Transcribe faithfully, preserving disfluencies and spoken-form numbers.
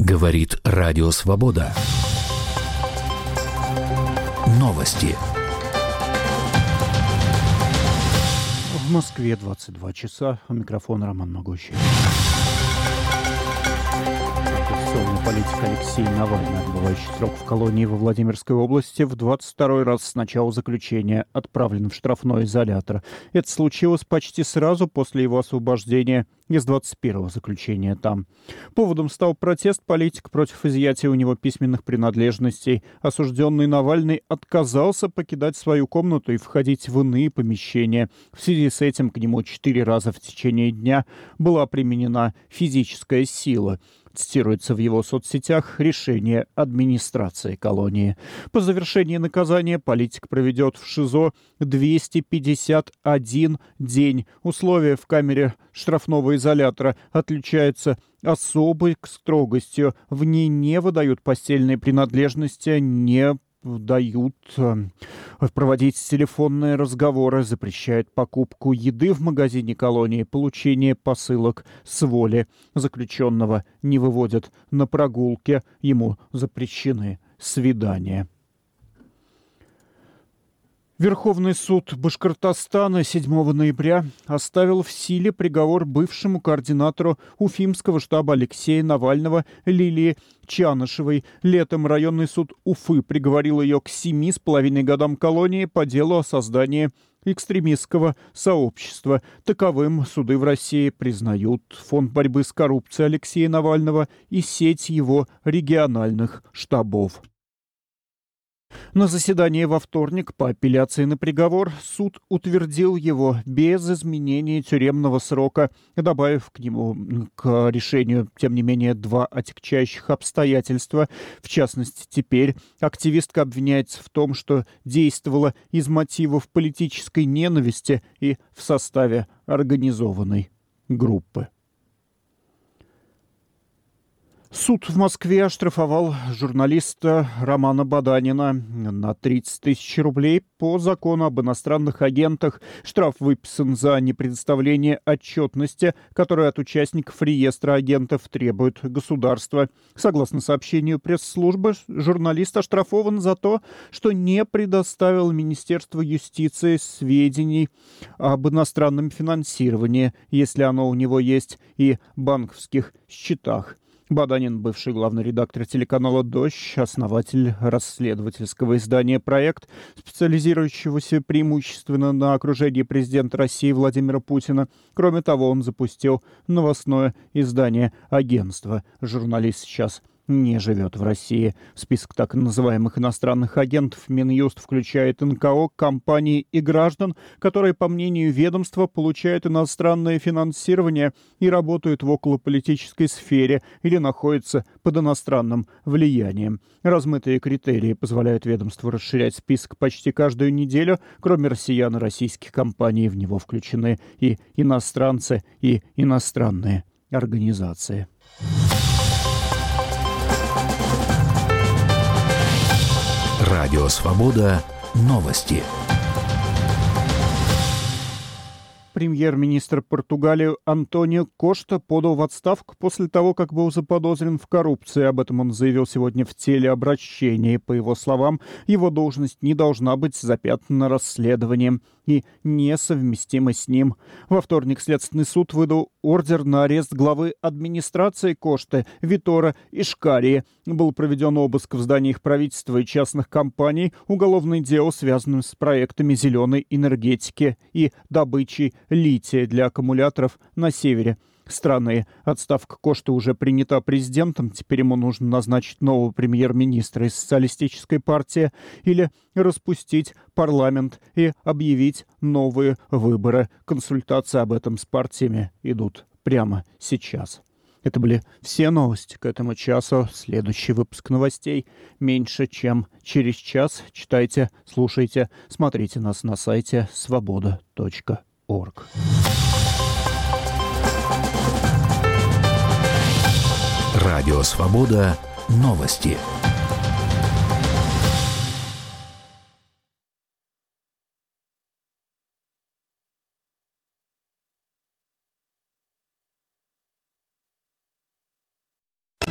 Говорит Радио Свобода. Новости. В Москве двадцать два часа. У микрофона Роман Могущий. Оппозиционный политик Алексей Навальный, отбывающий срок в колонии во Владимирской области, в двадцать второй раз с начала заключения отправлен в штрафной изолятор. Это случилось почти сразу после его освобождения из двадцать первого заключения там. Поводом стал протест политика против изъятия у него письменных принадлежностей. Осужденный Навальный отказался покидать свою комнату и входить в иные помещения. В связи с этим к нему четыре раза в течение дня была применена физическая сила. Цитируется в его соцсетях решение администрации колонии. По завершении наказания политик проведет в ШИЗО двести пятьдесят один день. Условия в камере штрафного изолятора отличаются особой строгостью. В ней не выдают постельные принадлежности, не дают э, проводить телефонные разговоры, запрещают покупку еды в магазине колонии, получение посылок с воли заключенного не выводят на прогулки, ему запрещены свидания. Верховный суд Башкортостана седьмого ноября оставил в силе приговор бывшему координатору Уфимского штаба Алексея Навального Лилии Чанышевой. Летом районный суд Уфы приговорил ее к семи с половиной годам колонии по делу о создании экстремистского сообщества. Таковым суды в России признают Фонд борьбы с коррупцией Алексея Навального и сеть его региональных штабов. На заседании во вторник по апелляции на приговор суд утвердил его без изменения тюремного срока, добавив к нему, к решению, тем не менее, два отягчающих обстоятельства. В частности, теперь активистка обвиняется в том, что действовала из мотивов политической ненависти и в составе организованной группы. Суд в Москве оштрафовал журналиста Романа Баданина на тридцать тысяч рублей по закону об иностранных агентах. Штраф выписан за непредоставление отчетности, которую от участников реестра агентов требует государство. Согласно сообщению пресс-службы, журналист оштрафован за то, что не предоставил Министерству юстиции сведений об иностранном финансировании, если оно у него есть, и банковских счетах. Баданин, бывший главный редактор телеканала «Дождь», основатель расследовательского издания «Проект», специализирующегося преимущественно на окружении президента России Владимира Путина. Кроме того, он запустил новостное издание «Агентство». Журналист сейчас не живет в России. В список так называемых иностранных агентов Минюст включает эн ка о, компании и граждан, которые, по мнению ведомства, получают иностранное финансирование и работают в околополитической сфере или находятся под иностранным влиянием. Размытые критерии позволяют ведомству расширять список почти каждую неделю. Кроме россиян и российских компаний, в него включены и иностранцы, и иностранные организации. Радио Свобода. Новости. Премьер-министр Португалии Антонио Кошта подал в отставку после того, как был заподозрен в коррупции. Об этом он заявил сегодня в телеобращении. По его словам, его должность не должна быть запятнана расследованием и несовместима с ним. Во вторник Следственный суд выдал ордер на арест главы администрации Кошты Витора Ишкарии. Был проведен обыск в зданиях правительства и частных компаний, уголовное дело, связанное с проектами зеленой энергетики и добычей лития для аккумуляторов на севере страны. Отставка Кошты уже принята президентом. Теперь ему нужно назначить нового премьер-министра из социалистической партии или распустить парламент и объявить новые выборы. Консультации об этом с партиями идут прямо сейчас. Это были все новости к этому часу. Следующий выпуск новостей меньше, чем через час. Читайте, слушайте, смотрите нас на сайте свобода точка орг. Радио Свобода. Новости.